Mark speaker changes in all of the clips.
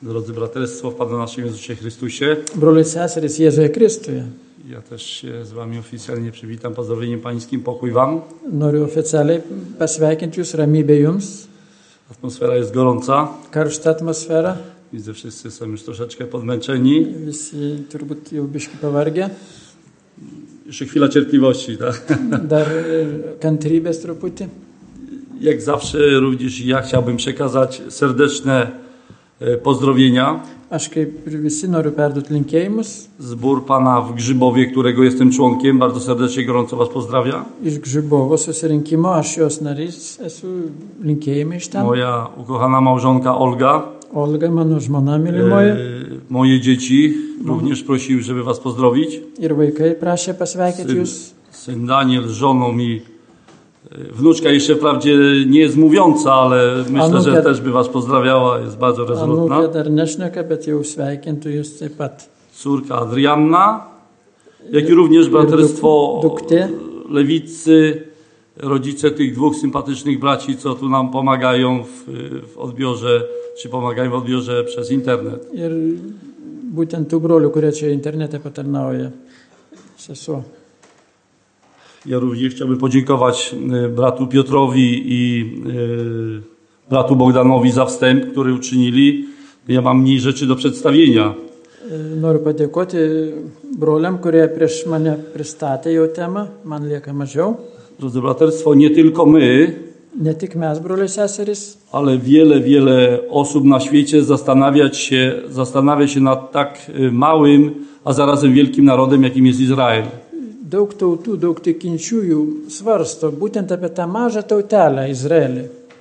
Speaker 1: Drodzy braterstwo w Panu naszym Jezusie Chrystusie,
Speaker 2: Broliai seserys Jėzuje Kristuje.
Speaker 1: ja też się z Wami oficjalnie przywitam pozdrowieniem pańskim. Pokój Wam.
Speaker 2: Noriu oficialiai pasveikinti Jūs, ramybė Jums.
Speaker 1: Atmosfera jest gorąca.
Speaker 2: Karšta atmosfera.
Speaker 1: Widzę, wszyscy są już troszeczkę podmęczeni.
Speaker 2: Visi turbūt jau biški pavargę.
Speaker 1: Jeszcze chwila cierpliwości, tak?
Speaker 2: Dar kantrybės truputį.
Speaker 1: Jak zawsze również ja chciałbym przekazać serdeczne pozdrowienia.
Speaker 2: Aš kaip ir visi noriu perduoti linkėjimus.
Speaker 1: Zbór Pana w Grzybowie, którego jestem członkiem, bardzo serdecznie, gorąco Was pozdrawia.
Speaker 2: Iš Grzybovo susirinkimo, aš jos narys esu, linkėjimai iš ten.
Speaker 1: Moja ukochana małżonka Olga.
Speaker 2: Olga, mano žmona mylimoji.
Speaker 1: Moje dzieci również prosiły, żeby Was pozdrowić.
Speaker 2: Ir vaikai prašė pasveikinti Jūs.
Speaker 1: Syn Daniel z żoną i wnuczka jeszcze wprawdzie nie jest mówiąca, ale myślę, że też by Was pozdrawiała, jest bardzo rezolutna.
Speaker 2: Anūkė dar nešneka, bet jau sveikintų Jūs taip pat.
Speaker 1: Córka Adrianna, jak i również braterstwo Lewicy, rodzice tych dwóch sympatycznych braci, co tu nam pomagają w odbiorze, czy pomagają w odbiorze przez internet.
Speaker 2: Ir būtent tų brolių, kurie čia internete patarnauja. Sesuo.
Speaker 1: Ja również chciałbym podziękować bratu Piotrowi i bratu Bogdanowi za wstęp, który uczynili. Ja mam mniej rzeczy do przedstawienia.
Speaker 2: Noriu padėkoti broliam, kurie prieš mane pristatė jau temą. Man lieka mažiau.
Speaker 1: Drodzy braterstwo, nie tylko my,
Speaker 2: Ne tik mes, broliai seserys,
Speaker 1: ale wiele osób na świecie zastanawia się nad tak małym, a zarazem wielkim narodem, jakim jest Izrael.
Speaker 2: daug tautų, daug tikinčiųjų svarsto būtent apie tą mažą tautelę Izraelį.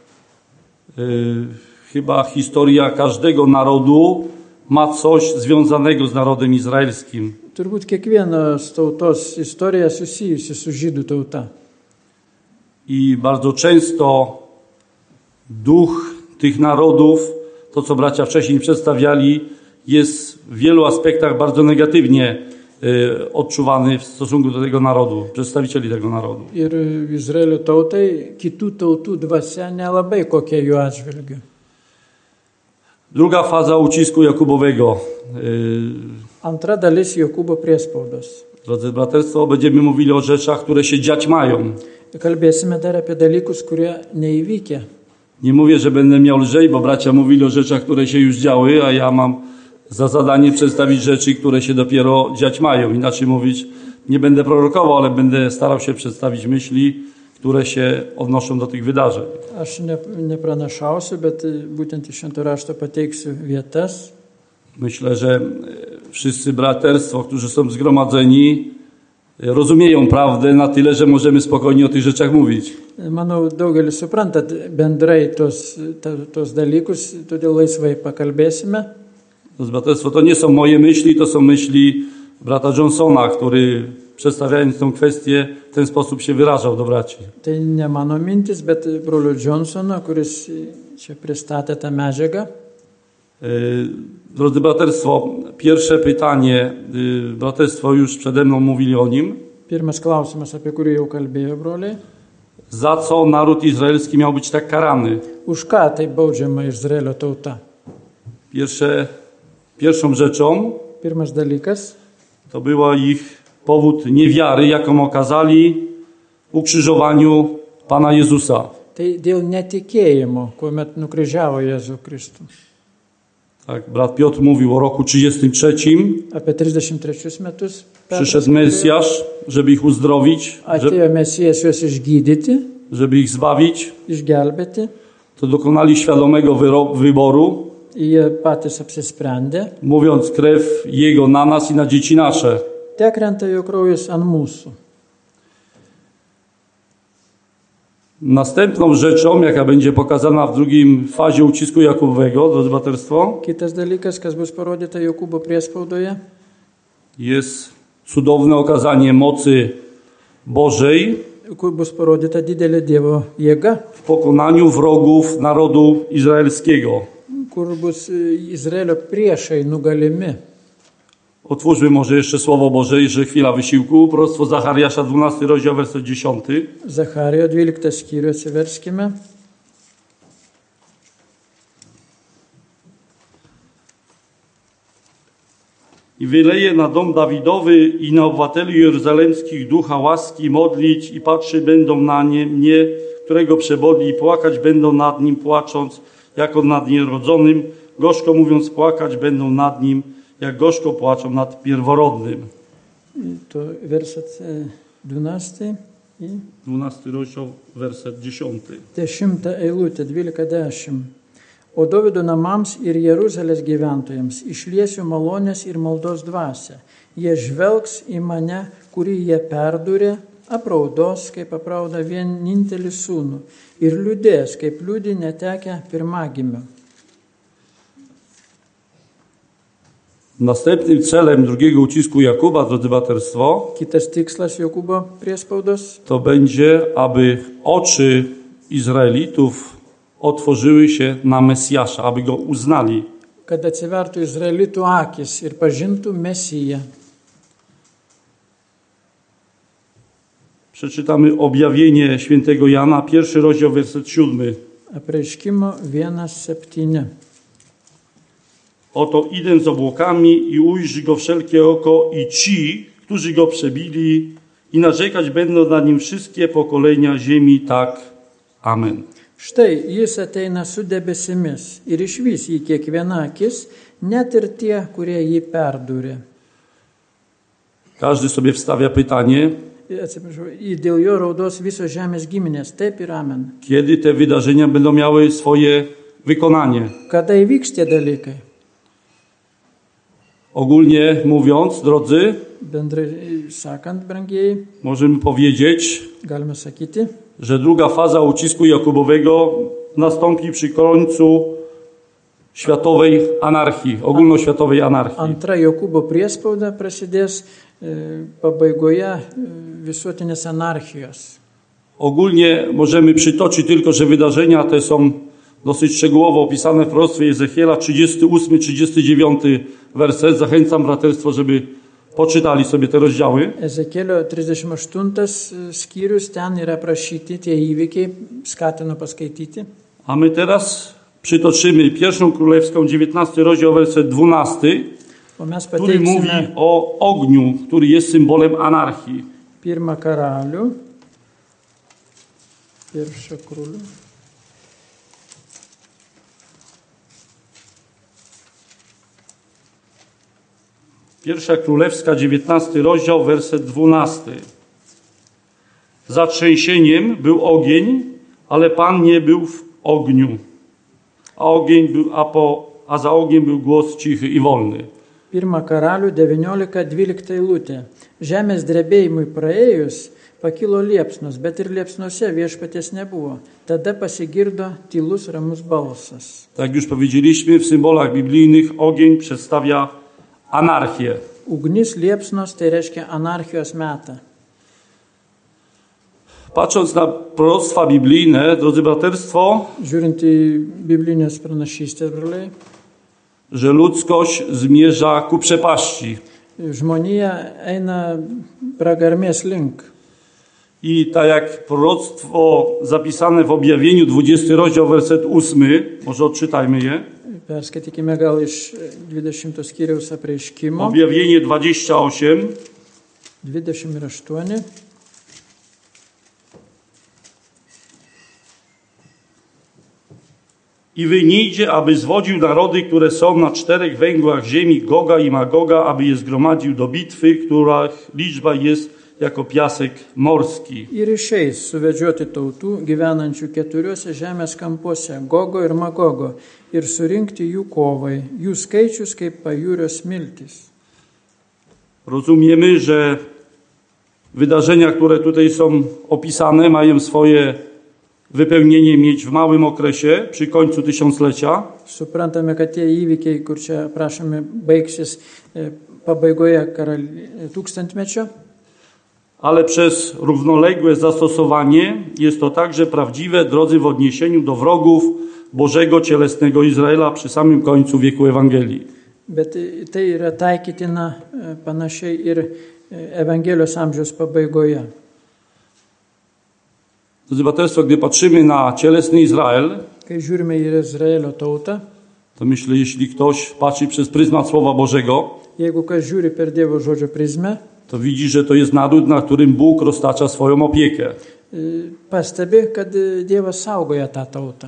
Speaker 1: Chyba historia każdego narodu ma coś związanego z narodem izraelskim.
Speaker 2: Turbūt kiekvienos tautos istorija susijusi su žydų tauta.
Speaker 1: I bardzo często duch tych narodów, to co bracia wcześniej przedstawiali, jest w wielu aspektach bardzo negatywnie odczuwany w stosunku do tego narodu, przedstawicieli tego narodu.
Speaker 2: Ir Izraelio tautai, kitų tautų dvasia nelabai kokia jų atžvilgiu.
Speaker 1: Druga faza ucisku Jakubowego.
Speaker 2: Antra dalis Jokūbo priespaudos.
Speaker 1: Drodzy braterstwo, będziemy mówili o rzeczach, które się dziać mają.
Speaker 2: Kalbėsime dar apie dalykus, kurie neįvykę.
Speaker 1: Nie mówię, że będę miał lżej, bo bracia mówili o rzeczach, które się już działy, a ja mam za zadanie przedstawić rzeczy, które się dopiero dziać mają. Inaczej mówić, nie będę prorokował, ale będę starał się przedstawić myśli, które się odnoszą do tych wydarzeń.
Speaker 2: Aš nepranašausiu, bet būtent iš švento rašto pateiksiu vietas.
Speaker 1: Myślę, że wszyscy braterstwo, którzy są zgromadzeni, rozumieją prawdę na tyle, że możemy spokojnie o tych rzeczach mówić.
Speaker 2: Manau, daugelis supranta bendrai tos dalykus, todėl laisvai pakalbėsime.
Speaker 1: Braterstwo, to nie są moje myśli, to są myśli brata Johnsona, który przedstawiając tę kwestię w ten sposób się wyrażał do braci.
Speaker 2: Tai ne mano mintis, bet brolio Johnsono, kuris čia pristatė tą medžiagą.
Speaker 1: Drodzy braterstwo, pierwsze pytanie, braterstwo już przede mną mówili o nim.
Speaker 2: Pirmas klausimas, apie kurį jau kalbėjo broliai.
Speaker 1: Za co naród izraelski miał być tak karany?
Speaker 2: Už ką tai baudžiama Izraelio tauta?
Speaker 1: Pierwszą rzeczą
Speaker 2: Pirmas dalykas
Speaker 1: to była ich powód niewiary, jaką okazali w ukrzyżowaniu Pana Jezusa.
Speaker 2: tai dėl netikėjimo, kuomet nukryžiavo Jėzų Kristų.
Speaker 1: Tak, brat Piotr mówił o roku 33.
Speaker 2: Apie 33 metus
Speaker 1: Przyszedł Mesjasz, żeby ich uzdrowić,
Speaker 2: atėjo Mesijas juos išgydyti,
Speaker 1: żeby ich zbawić.
Speaker 2: išgelbėti.
Speaker 1: To dokonali świadomego wyboru,
Speaker 2: Jie patys apsisprendė.
Speaker 1: mówiąc krew Jego na nas i na dzieci nasze.
Speaker 2: Tekrenta jo kraujas ant mūsų.
Speaker 1: Następną rzeczą, jaka będzie pokazana w drugim fazie ucisku Jakubowego, drodzy braterstwo,
Speaker 2: Kitas dalykas, kas bus parodyta Jokūbo priespaudoje,
Speaker 1: jest cudowne okazanie mocy Bożej
Speaker 2: kur bus parodyta didelė Dievo jėga,
Speaker 1: w pokonaniu wrogów narodu izraelskiego.
Speaker 2: kur bus Izraelio priešai nugalimi.
Speaker 1: Otwórzmy może jeszcze Słowo Boże, jeszcze chwila wysiłku. Proroctwo Zachariasza, 12 rozdział, werset 10.
Speaker 2: Zacharijo 12 skyrių atsiverskime.
Speaker 1: i wyleje na dom Dawidowy i na obywateli jeruzalemskich ducha łaski, modlić i patrzy będą na mnie, którego przebodli i płakać będą nad nim, płacząc, jako nad nierodzonym, gorzko mówiąc, płakać będą nad nim, jak gorzko płaczą nad pierworodnym.
Speaker 2: To werset 12 i
Speaker 1: 12 rozdział, werset 10.
Speaker 2: 10 eilutė 12:10. O Dovydo namams ir Jeruzalės gyventojams išliesiu malonės ir maldos dvasią. Jie žvelgs į mane, kurį jie perdūrė, apraudos, kaip aprauda vienintelį sūnų, ir liūdės, kaip liūdi netekę pirmagimio.
Speaker 1: Następnym celem drugiego ucisku Jakuba, drodzy braterstwo,
Speaker 2: Kitas tikslas Jokūbo priespaudos
Speaker 1: to będzie, aby oczy Izraelitów otworzyły się na Mesjasza, aby go uznali.
Speaker 2: kad atsivertų Izraelitų akis ir pažintų Mesiją.
Speaker 1: Przeczytamy objawienie świętego Jana, 1 rozdział, werset 7.
Speaker 2: Apreiškimo 1:7.
Speaker 1: Oto idę z obłokami i ujrzy go wszelkie oko i ci, którzy go przebili, i narzekać będą na nim wszystkie pokolenia ziemi. Tak. Amen.
Speaker 2: Štai jis ateina su debesimis ir išvys jį kiekviena akis, net ir tie, kurie jį perdūrė.
Speaker 1: Każdy sobie wstawia pytanie,
Speaker 2: Atsiprašau, dėl jo raudos visos žemės giminės. Taip ir amen.
Speaker 1: kiedy te wydarzenia będą miały swoje wykonanie.
Speaker 2: Kada įvyks tie dalykai?
Speaker 1: Ogólnie mówiąc, drodzy,
Speaker 2: Bendrai sakant, brangieji,
Speaker 1: możemy powiedzieć,
Speaker 2: galime sakyti,
Speaker 1: że druga faza ucisku Jakubowego nastąpi przy końcu światowej anarchii, ogólnoświatowej anarchii.
Speaker 2: antra Jokūbo priespauda prasidės pabaigoje visuotinės anarchijos.
Speaker 1: Ogólnie możemy przytoczyć tylko, że wydarzenia te są dosyć szczegółowo opisane w proroctwie Ezechiela, 38-39 werset. Zachęcam braterstwo, żeby poczytali sobie te rozdziały.
Speaker 2: Ezekielio 38 skyrius, ten yra aprašyti tie įvykiai, skatinu paskaityti.
Speaker 1: A my teraz przytoczymy 1 Królewską, 19 rozdział, werset 12,
Speaker 2: O mes
Speaker 1: który mówi
Speaker 2: pateiksime
Speaker 1: o ogniu, który jest symbolem anarchii.
Speaker 2: pirmą karalių. Pierwsza królu.
Speaker 1: Pierwsza Królewska, 19 rozdział, werset 12. Za trzęsieniem był ogień, ale Pan nie był w ogniu, a za ogniem był głos cichy i wolny.
Speaker 2: Pirmą karalių 19:12 eilutė. Žemės drebėjimui praėjus pakilo liepsnos, bet ir liepsnose viešpaties nebuvo. Tada pasigirdo tylus ramus balsas.
Speaker 1: Tak jak już powiedzieliśmy, w symbolach biblijnych ogień przedstawia anarchię.
Speaker 2: Ugnis liepsnos tai reiškia anarchijos metą.
Speaker 1: Patrząc na proroctwa biblijne, drodzy braterstwo,
Speaker 2: Žiūrint į biblinės pranašystės, broliai,
Speaker 1: że ludzkość zmierza ku przepaści.
Speaker 2: žmonija eina pragarmės link.
Speaker 1: I tak jak proroctwo zapisane w objawieniu, 20 rozdział, werset 8, może odczytajmy je.
Speaker 2: Perskaitykime gal iš 20 skyriaus apreiškimo.
Speaker 1: Objawienie 28.
Speaker 2: 28.
Speaker 1: I wyjdzie, aby zwodził narody, które są na 4 węgłach ziemi, Goga i Magoga, aby je zgromadził do bitwy, których liczba jest jako piasek morski.
Speaker 2: Ir išeis suvedžioti tautų gyvenančių 4 žemės kampuose Gogo ir Magogo ir surinkti jų kovai, jų skaičius kaip pajūrio smiltys.
Speaker 1: Rozumiemy, że wydarzenia, które tutaj są opisane, mają swoje wypełnienie mieć w małym okresie, przy końcu tysiąclecia.
Speaker 2: Suprantame, kad tie įvykiai, kur čia prašome, baigsis pabaigoje tūkstantmečio,
Speaker 1: Ale przez równoległe zastosowanie jest to także prawdziwe, drodzy, w odniesieniu do wrogów Bożego cielesnego Izraela przy samym końcu wieku Ewangelii.
Speaker 2: bet tai yra taikytina panašiai ir Evangelijos amžiaus pabaigoje.
Speaker 1: Drodzy braterstwo, gdy patrzymy na cielesny Izrael,
Speaker 2: Kai žiūrime į Izraelio tautą,
Speaker 1: to myślę, jeśli ktoś patrzy przez pryzmat Słowa Bożego,
Speaker 2: Jeigu kas žiūri per Dievo žodžio prizmę,
Speaker 1: to widzi, że to jest naród, na którym Bóg roztacza swoją opiekę.
Speaker 2: pastebi, kad Dievas saugoja tą tautą.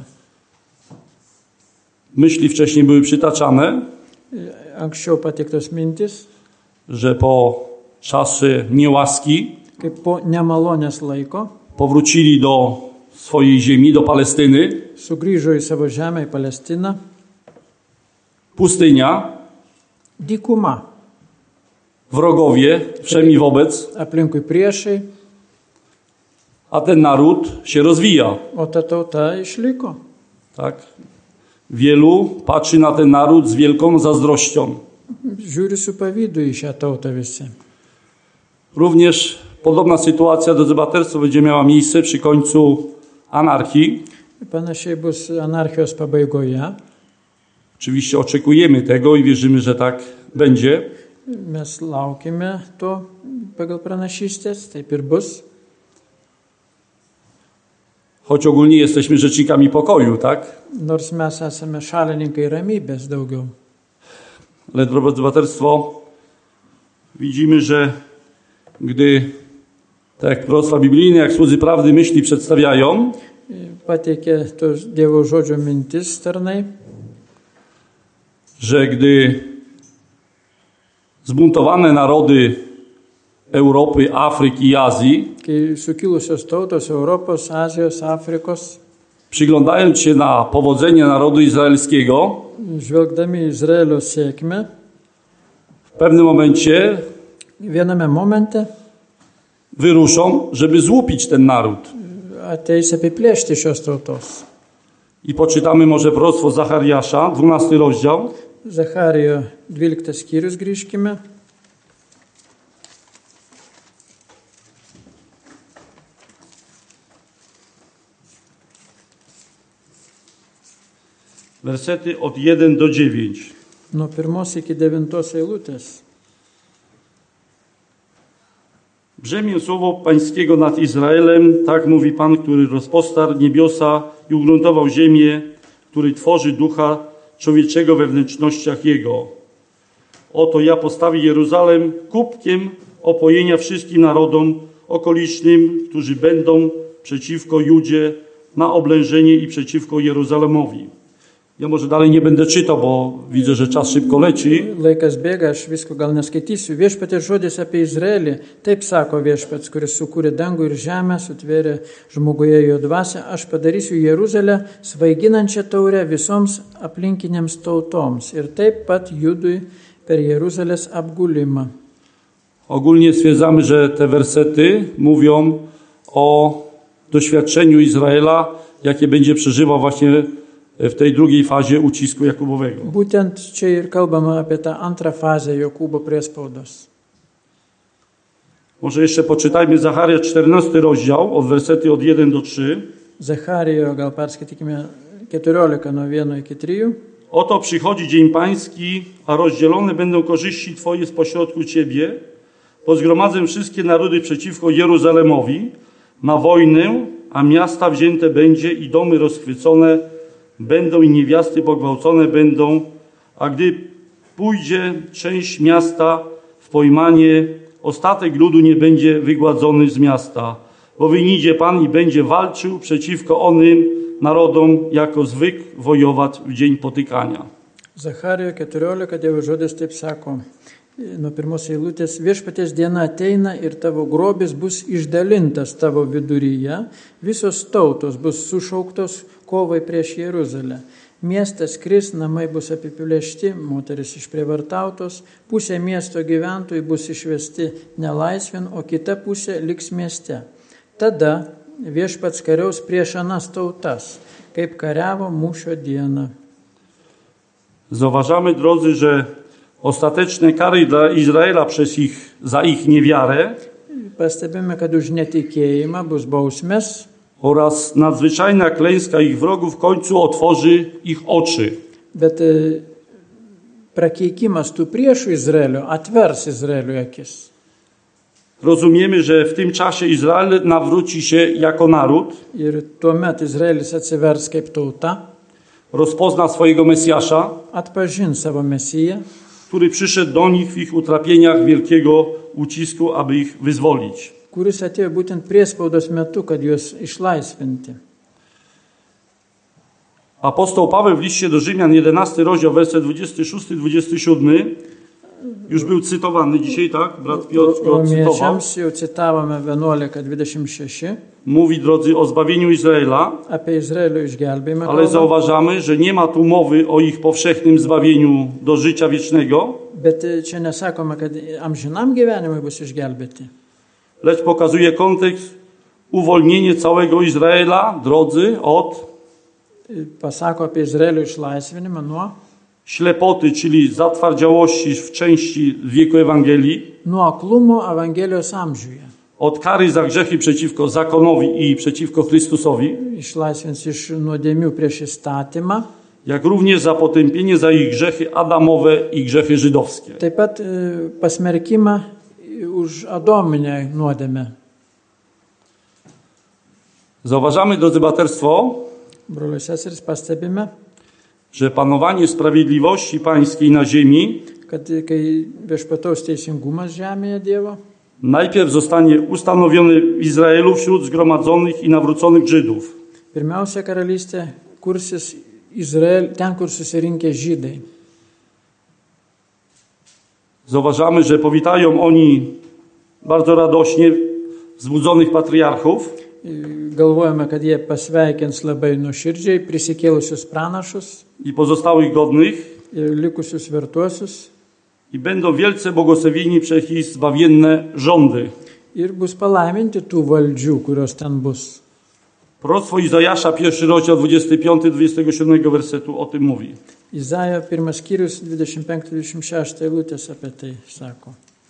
Speaker 1: Myśli wcześniej były przytaczane,
Speaker 2: Anksčiau pateiktos mintis,
Speaker 1: że po czasy niełaski
Speaker 2: kaip po nemalonės laiko
Speaker 1: powrócili do swojej ziemi, do Palestyny.
Speaker 2: sugrįžo į savo žemę, į Palestiną.
Speaker 1: Pustynia,
Speaker 2: Dykuma,
Speaker 1: wrogowie, wszemi wobec,
Speaker 2: aplinkui priešai,
Speaker 1: a ten naród się rozwija.
Speaker 2: o ta tauta išliko.
Speaker 1: Tak? Wielu patrzy na ten naród z wielką zazdrością.
Speaker 2: Žiūri su pavydu į šią tautą visi.
Speaker 1: Również podobna sytuacja do debaterstwa będzie miała miejsce przy końcu anarchii.
Speaker 2: Panašiai bus anarchijos pabaigoje.
Speaker 1: Oczywiście oczekujemy tego i wierzymy, że tak będzie.
Speaker 2: Mes laukime to pagal pranašystės, taip ir bus.
Speaker 1: Choć ogólnie jesteśmy rzecznikami pokoju, tak?
Speaker 2: Nors mes esame šalininkai ramybės daugiau.
Speaker 1: Ale drodzy braterstwo, widzimy, że gdy tak jak proroctwa biblijne, jak słudzy prawdy myśli przedstawiają,
Speaker 2: Pateikė tos Dievo žodžio mintis tarnai,
Speaker 1: że gdy zbuntowane narody Europy, Afryki i Azji,
Speaker 2: kai sukilusios tautos Europos, Azijos, Afrikos,
Speaker 1: przyglądając się na powodzenie narodu izraelskiego,
Speaker 2: žvelgdami į Izraelio sėkmę,
Speaker 1: w pewnym momencie
Speaker 2: viename momente
Speaker 1: wyruszą, żeby złupić ten naród.
Speaker 2: ateis apiplėšti šios tautos.
Speaker 1: I poczytamy może proroctwo Zachariasza, 12 rozdział,
Speaker 2: Zacharijo 12 skyrius grįžkime.
Speaker 1: wersety od 1 do 9.
Speaker 2: Nuo 1 iki 9 eilutės.
Speaker 1: Brzemię słowo pańskiego nad Izraelem, tak mówi Pan, który rozpostarł niebiosa i ugruntował ziemię, który tworzy ducha człowieczego we wnętrznościach jego. Oto ja postawię Jeruzalem kubkiem opojenia wszystkim narodom okolicznym, którzy będą przeciwko Judzie na oblężenie i przeciwko Jeruzalemowi. Ja może dalej nie będę czytał, bo widzę, że czas szybko leci.
Speaker 2: Laikas bėga, aš visko gal neskaitysiu. Viešpatės žodis apie Izraelį. Taip sako viešpats, kuris sukūrė dangų ir žemę, sutvėrė žmoguje jo dvasią. Aš padarysiu Jeruzalę svaiginančią taurę visoms aplinkinėms tautoms. Ir taip pat Judui per Jeruzalės apgulimą.
Speaker 1: Ogólnie stwierdzamy, że te wersety mówią o doświadczeniu Izraela, jakie będzie przeżywał właśnie w tej drugiej fazie ucisku Jakubowego.
Speaker 2: Būtent čia ir kalbama apie tą antrą fazę Jokūbo priespaudos.
Speaker 1: Może jeszcze poczytajmy Zacharia 14 rozdział, od wersety od 1 do 3.
Speaker 2: Zacharijo gal perskaitykime 14 nuo 1 iki 3.
Speaker 1: Oto przychodzi dzień pański, a rozdzielone będą korzyści Twoje spośrodku Ciebie. Pozgromadzę wszystkie narody przeciwko Jeruzalemowi na wojnę, a miasta wzięte będzie i domy rozchwycone będą i niewiasty pogwałcone będą, a gdy pójdzie część miasta w pojmanie, ostatek ludu nie będzie wygładzony z miasta, bo wyjdzie Pan i będzie walczył przeciwko onym narodom, jako zwykł wojować w dzień potykania.
Speaker 2: Zacharijo 14 Dievo žodis taip sako. Nuo 1 eilutės viešpaties diena ateina ir tavo grobis bus išdalintas tavo viduryje, visos tautos bus sušauktos kovai prieš Jeruzalę. Miestas kris, namai bus apiplėšti, moteris išprievartautos, pusė miesto gyventojų bus išvesti nelaisvėn, o kita pusė liks mieste. Tada viešpats kariaus prieš anas tautas, kaip kariavo mūšio dieną.
Speaker 1: Zauważamy, drodzy, że ostateczne kary dla Izraela za ich niewiarę
Speaker 2: Pastebime, kad už netikėjimą bus bausmės
Speaker 1: oraz nadzwyczajna klęska ich wrogów w końcu otworzy ich oczy.
Speaker 2: bet prakeikimas tų priešų Izraelio atvers Izraelio akis.
Speaker 1: Rozumiemy, że w tym czasie Izrael nawróci się jako naród,
Speaker 2: Ir tuomet Izraelis atsivers kaip tauta,
Speaker 1: rozpozna swojego Mesjasza
Speaker 2: atpažins savo mesiją
Speaker 1: który przyszedł do nich w ich utrapieniach wielkiego ucisku, aby ich wyzwolić.
Speaker 2: Kuris atėjo būtent priespaudos metu, kad juos išlaisvinti.
Speaker 1: Apostoł Paweł w liście do Rzymian, 11 rozdział, werset 26-27, już był cytowany dzisiaj, tak? Brat Piotr go cytował.
Speaker 2: Romiečiams jau citavome 11:26.
Speaker 1: Mówi, drodzy, o zbawieniu Izraela,
Speaker 2: Apie Izraelio išgelbėjimą.
Speaker 1: ale
Speaker 2: kalba.
Speaker 1: zauważamy, że nie ma tu mowy o ich powszechnym zbawieniu do życia wiecznego,
Speaker 2: Bet čia nesakoma, kad amžinam gyvenimui bus išgelbėti.
Speaker 1: lecz pokazuje kontekst uwolnienie całego Izraela, drodzy, od
Speaker 2: Pasako apie Izraelio išlaisvinimą nuo
Speaker 1: ślepoty, czyli zatwardziałości w części wieku Ewangelii,
Speaker 2: nuo aklumo Evangelijos amžiuje.
Speaker 1: od kary za grzechy przeciwko zakonowi i przeciwko Chrystusowi,
Speaker 2: Išlaisvins iš nuodėmių prieš įstatymą.
Speaker 1: jak również za potępienie za ich grzechy adamowe i grzechy żydowskie.
Speaker 2: Taip pat pasmerkimą už adominę nuodėmę.
Speaker 1: Zauważamy, drodzy braterstwo,
Speaker 2: Broliai seserys, pastebime,
Speaker 1: że panowanie sprawiedliwości pańskiej na ziemi
Speaker 2: kad kai viešpataus teisingumas žemėje Dievo,
Speaker 1: najpierw zostanie ustanowiony w Izraelu wśród zgromadzonych i nawróconych Żydów.
Speaker 2: pirmiausia karalystė kursis ten, kur susirinkę žydai.
Speaker 1: Zauważamy, że powitają oni bardzo radośnie zbudzonych patriarchów,
Speaker 2: Galvojame, kad jie pasveikins labai nuoširdžiai prisikėlusius pranašus
Speaker 1: i pozostałych godnych
Speaker 2: ir likusius vertuosius
Speaker 1: i będą wielce błogosławieni przez ich zbawienne rządy.
Speaker 2: ir bus palaiminti tų valdžių, kurios ten bus.
Speaker 1: Proroctwo Izajasza, 1 rozdział 25-27 wersetu o tym mówi.
Speaker 2: Izaijo 1 skyrius 25-26 eilutės apie tai sako.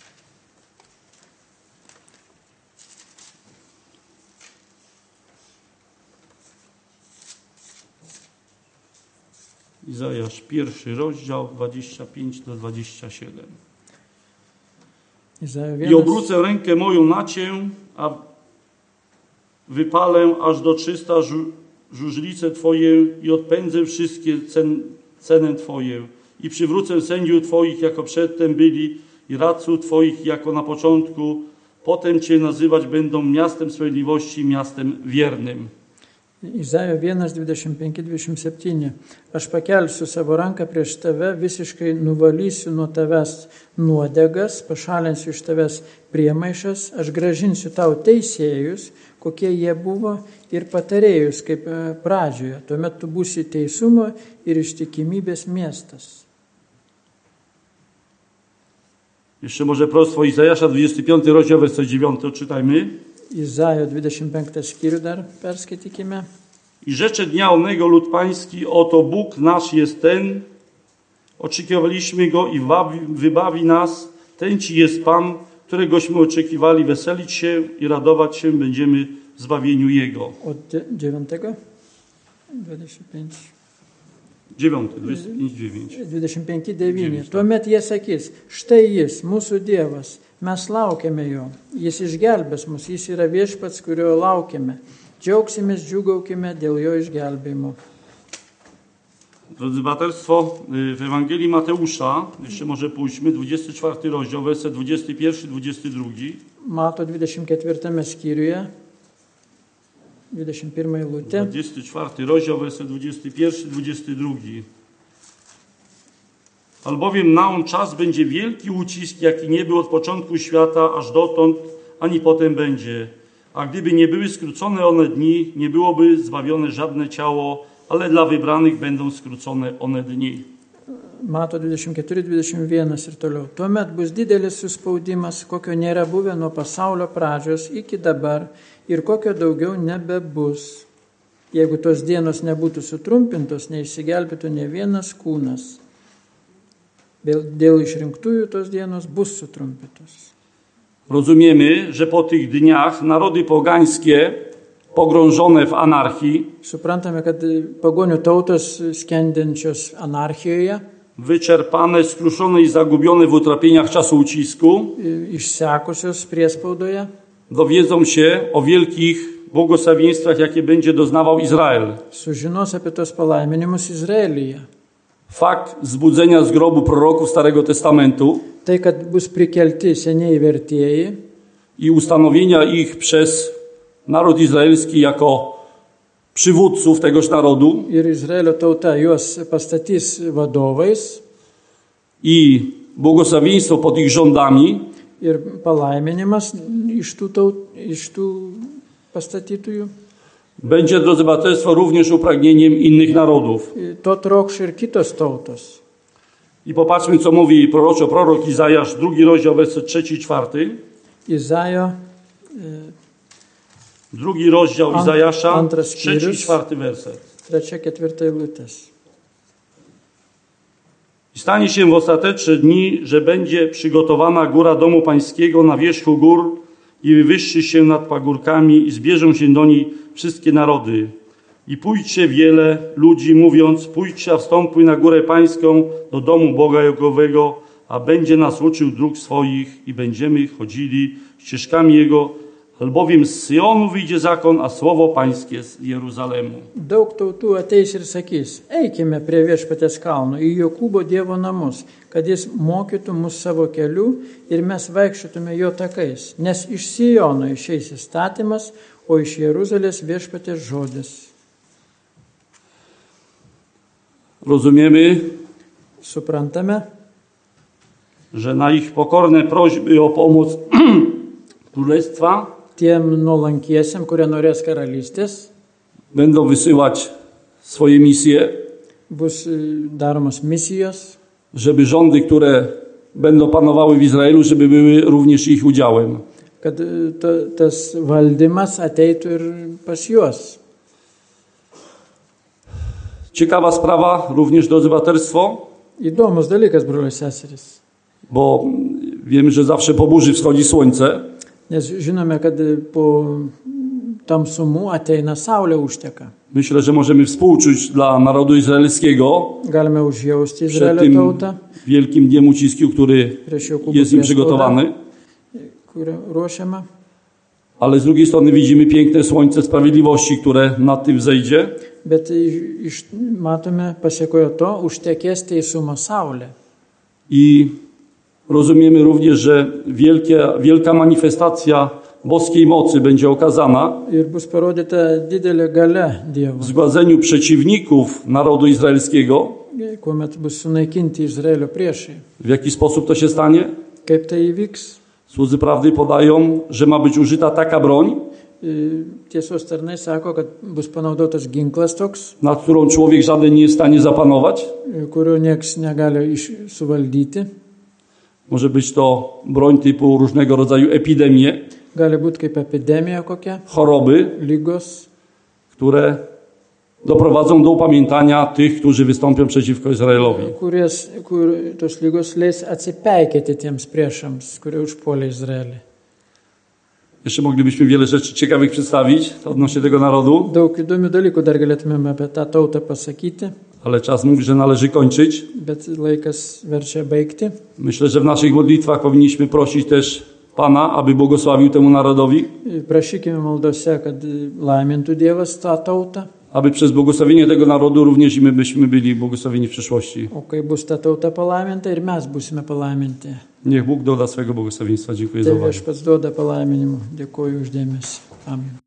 Speaker 1: Izajasz, 1 rozdział 25-27.
Speaker 2: Izaijo
Speaker 1: I
Speaker 2: 1.
Speaker 1: obrócę rękę moją na cię, a wypalę aż do 300 żużlice twoje i odpędzę wszystkie cenę twoje i przywrócę sędziów twoich, jako przedtem byli, i radców twoich, jako na początku. Potem cię nazywać będą miastem sprawiedliwości, miastem wiernym.
Speaker 2: Izaijo 1, 25-27. Aš pakelsiu savo ranką prieš tave, visiškai nuvalysiu nuo tavęs nuodegas, pašalinsiu iš tavęs priemaišas, aš gražinsiu tau teisėjus, kokie jie buvo, ir patarėjus kaip pradžioje. Tuomet tu būsi teisumo ir ištikimybės miestas.
Speaker 1: Jeszcze może proroctwo Izajasza, 25 rozdział, werset 9, odczytajmy.
Speaker 2: Izaijo 25 skyrių dar perskaitykime.
Speaker 1: I rzecze dnia onego lud pański, oto Bóg nasz jest ten, oczekiwaliśmy Go i wybawi nas, ten Ci jest Pan, któregośmy oczekiwali, weselić się i radować się będziemy w zbawieniu Jego.
Speaker 2: Od 9. 25.
Speaker 1: 9, 25, 9.
Speaker 2: 25:9. Tuomet jie sakys, štai jis, mūsų Dievas, mes laukiame jo, jis išgelbės mus, jis yra viešpats, kurio laukiame. Džiaugsimės, džiugaukime dėl jo išgelbėjimo.
Speaker 1: Drodzy braterstwo, w Ewangelii Mateusza, jeszcze może pójdźmy, 24 rozdział, werset 21-22.
Speaker 2: Mato 24 skyriuje, 21 eilutė.
Speaker 1: 24 rozdział, werset 21-22. Albowiem na on czas będzie wielki ucisk, jaki nie był od początku świata, aż dotąd, ani potem będzie. A gdyby nie były skrócone one dni, nie byłoby zbawione żadne ciało, ale dla wybranych będą skrócone one dni.
Speaker 2: Mato 24-21 ir toliau. Tuomet bus didelis suspaudimas, kokio nėra buvę nuo pasaulio pradžios iki dabar ir kokio daugiau nebebus. Jeigu tos dienos nebūtų sutrumpintos, neišsigelbėtų ne vienas kūnas. Dėl išrinktųjų tos dienos bus sutrumpintos.
Speaker 1: Rozumiemy, że po tych dniach narody pogańskie, pogrążone w anarchii,
Speaker 2: Suprantame, kad pagonių tautos skendinčios anarchijoje,
Speaker 1: wyczerpane, skruszone i zagubione w utrapieniach czasu ucisku,
Speaker 2: išsekusios priespaudoje,
Speaker 1: dowiedzą się o wielkich błogosławieństwach, jakie będzie doznawał Izrael.
Speaker 2: sužinos apie tos palaiminimus Izraelyje.
Speaker 1: fakt zbudzenia z grobu proroków Starego Testamentu
Speaker 2: Tai, kad bus prikelti seniai vertėjai
Speaker 1: i ustanowienia ich przez naród izraelski jako przywódców tegoż narodu
Speaker 2: ir Izraelio tauta juos pastatys vadovais
Speaker 1: i błogosławieństwo pod ich rządami
Speaker 2: ir palaiminimas iš tų pastatytųjų.
Speaker 1: będzie, drodzy braterstwo, również upragnieniem innych narodów.
Speaker 2: To trokš ir kitos tautos.
Speaker 1: I popatrzmy, co mówi prorok Izajasz, 2 rozdział, werset 3 i 4.
Speaker 2: Izajo
Speaker 1: 2 rozdział Izajasza,
Speaker 2: antras
Speaker 1: 3 i
Speaker 2: skyrius.
Speaker 1: 4 werset.
Speaker 2: 3-4 eilutės.
Speaker 1: I stanie się w ostateczne dni, że będzie przygotowana góra domu pańskiego na wierzchu gór i wywyższy się nad pagórkami i zbierzą się do niej wszystkie narody. I pójdźcie wiele ludzi, mówiąc, pójdźcie, a wstąpuj na górę pańską do domu Boga Jagowego, a będzie nas uczył dróg swoich i będziemy chodzili ścieżkami Jego, albowiem z Syjonu wyjdzie zakon, a słowo pańskie z Jeruzalemu.
Speaker 2: Daug tautų ateis ir sakys, eikime prie viešpaties kalno į Jokūbo Dievo namus, kad jis mokytų mus savo kelių ir mes vaikščiotume jo takais, nes iš Sijono išeis įstatymas, o iš Jeruzalės viešpaties žodis.
Speaker 1: Rozumiemy,
Speaker 2: Suprantame,
Speaker 1: że na ich pokorne prośby o pomoc królestwa
Speaker 2: tiem nuolankiesiam, kurie norės karalystės,
Speaker 1: będą wysyłać swoje misje,
Speaker 2: bus daromos misijos,
Speaker 1: żeby rządy, które będą panowały w Izraelu, żeby były również ich udziałem.
Speaker 2: kad tas valdymas ateitų ir pas juos.
Speaker 1: Ciekawa sprawa również, drodzy braterstwo,
Speaker 2: Įdomus dalykas, broliai seserys.
Speaker 1: bo wiemy, że zawsze po burzy wschodzi słońce.
Speaker 2: Nes žinome, kad po tamsumų ateina saulė užteka.
Speaker 1: Myślę, że możemy współczuć dla narodu izraelskiego
Speaker 2: Galime užjausti
Speaker 1: przed
Speaker 2: Izraelio
Speaker 1: tym
Speaker 2: tautą,
Speaker 1: wielkim dniem ucisku, który
Speaker 2: prieš Jokūbo
Speaker 1: jest im
Speaker 2: priespaudą,
Speaker 1: przygotowany.
Speaker 2: kurią ruošiama.
Speaker 1: Ale z drugiej strony widzimy piękne słońce sprawiedliwości, które nad tym wzejdzie.
Speaker 2: Bet matome pasiekojo to, užtekės teisumo saulė.
Speaker 1: I rozumiemy również, że wielka manifestacja boskiej mocy będzie okazana
Speaker 2: Ir bus parodyta didelė galia Dievo,
Speaker 1: w zgładzeniu przeciwników narodu izraelskiego.
Speaker 2: kuomet bus sunaikinti Izraelio priešai.
Speaker 1: W jaki sposób to się stanie?
Speaker 2: Kaip tai įvyks?
Speaker 1: Słudzy prawdy podają, że ma być użyta taka broń,
Speaker 2: Tiesos tarnai sako, kad bus panaudotas ginklas toks,
Speaker 1: nad którą człowiek żaden nie jest w stanie zapanować.
Speaker 2: kurio nieks negali suvaldyti.
Speaker 1: Może być to broń typu różnego rodzaju epidemie,
Speaker 2: Gali būti kaip epidemija kokia,
Speaker 1: choroby,
Speaker 2: lygos,
Speaker 1: które doprowadzą do upamiętania tych, którzy wystąpią przeciwko Izraelowi.
Speaker 2: kur tos lygos leis atsipeikėti tiems priešams, kurie užpuolė Izraelį.
Speaker 1: Jeszcze moglibyśmy wiele rzeczy ciekawych przedstawić odnośnie tego narodu,
Speaker 2: Daug įdomių dalykų dar galėtumėm apie tą tautą pasakyti,
Speaker 1: ale czas mówi, że należy kończyć.
Speaker 2: bet laikas verčia baigti.
Speaker 1: Myślę, że w naszych modlitwach powinniśmy prosić też Pana, aby błogosławił temu narodowi,
Speaker 2: Prašykime maldose, kad laimintų Dievas tą tautą,
Speaker 1: aby przez błogosławienie tego narodu również i my byśmy byli błogosławieni w przyszłości.
Speaker 2: o kai bus ta tauta palaiminta ir mes būsime palaiminti.
Speaker 1: Niech Bóg doda swojego błogosławieństwa. Dziękuję za
Speaker 2: Tai
Speaker 1: uwagę.
Speaker 2: viešpats duoda palaiminimų. Dėkuoju uždėmesi. Amen.